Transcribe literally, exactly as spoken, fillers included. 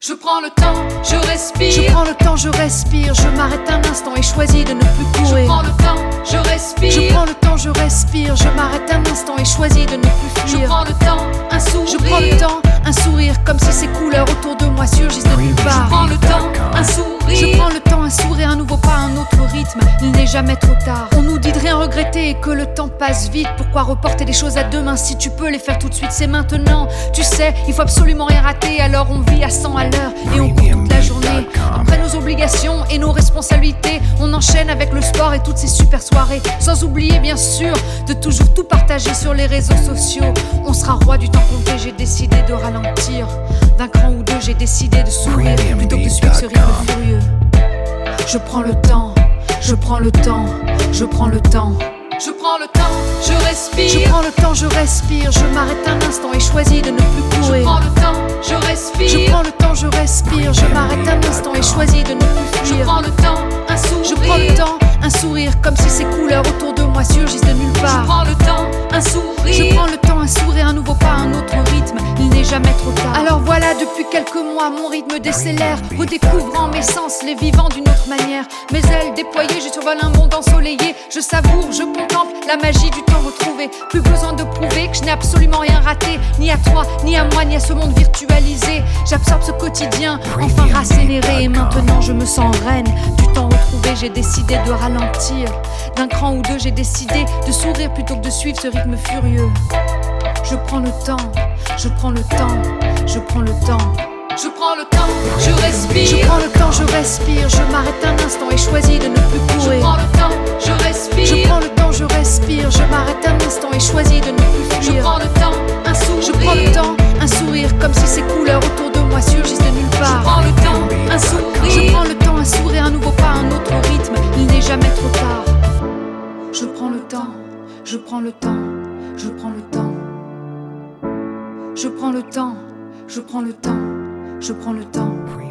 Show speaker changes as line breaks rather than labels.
Je prends le temps, je respire.
Je prends le temps, je respire. Je m'arrête un instant et choisis de ne plus courir.
Je prends le temps, je respire.
Je prends le temps, je respire. Je m'arrête un instant et choisis de ne plus fuir.
Je prends le temps, un sourire.
Je prends le temps, un sourire, comme si ces couleurs autour de moi surgissent de nulle part.
Je prends le temps, un sourire.
Je prends le temps, un sourire, un nouveau pas, un autre rythme. Il n'est jamais trop tard. On nous dit de rien regretter et que le temps passe vite. Pourquoi reporter les choses à demain si tu peux les faire tout de suite? C'est maintenant. Tu sais, il faut absolument rien rater. Alors on vit à cent à l'heure et on court toute la journée. Après nos obligations et nos responsabilités, on enchaîne avec le sport et toutes ces super soirées. Sans oublier bien sûr de toujours tout partager sur les réseaux sociaux. On sera roi du temps compté, j'ai décidé de ralentir. D'un cran ou deux, j'ai décidé de sourire plutôt que de suivre ce rythme furieux. Je prends le temps, je prends le temps, je prends le temps.
Je prends le temps, je respire.
Je prends le temps, je respire. Je m'arrête un instant et choisis de ne plus courir.
Je prends le temps, je respire.
Je prends le temps, je respire. Je m'arrête un instant et choisis de ne plus fuir.
Je prends le temps, un sourire.
Je prends le temps, un sourire, comme si ces couleurs autour de moi surgissent de nulle part.
Je prends le temps, un sourire.
Je prends le temps, un sourire, un nouveau pas, un autre rythme. Il n'est jamais trop tard. Alors voilà, depuis quelques mois, mon rythme décélère, redécouvrant mes sens, les vivant d'une autre manière. Mes ailes déployées, je survole un monde ensoleillé. Je savoure, je contemple la magie du temps retrouvé. Plus besoin de prouver que je n'ai absolument rien raté, ni à toi, ni à moi, ni à ce monde virtualisé. J'absorbe ce quotidien, enfin racénéré. Et maintenant je me sens reine du temps retrouvé. J'ai décidé de ralentir. D'un cran ou deux, j'ai décidé de sourire plutôt que de suivre ce rythme furieux. Je prends le temps, je prends le temps, je prends le temps.
Je prends le temps, je respire.
Je prends le temps, je respire. Je m'arrête un instant et choisis de ne plus courir.
Je prends le temps, je respire.
Je prends le temps, je respire. Je m'arrête un instant et choisis de ne plus fuir.
Je prends le temps, un sourire.
Je prends le temps, un sourire, comme si ces couleurs autour de moi surgissent de nulle part.
Je prends le temps, un sourire.
Je prends le temps, un sourire, un nouveau pas, un autre rythme. Il n'est jamais trop tard. Je prends le temps, je prends le temps, je prends le temps. Je prends le temps, je prends le temps, je prends le temps.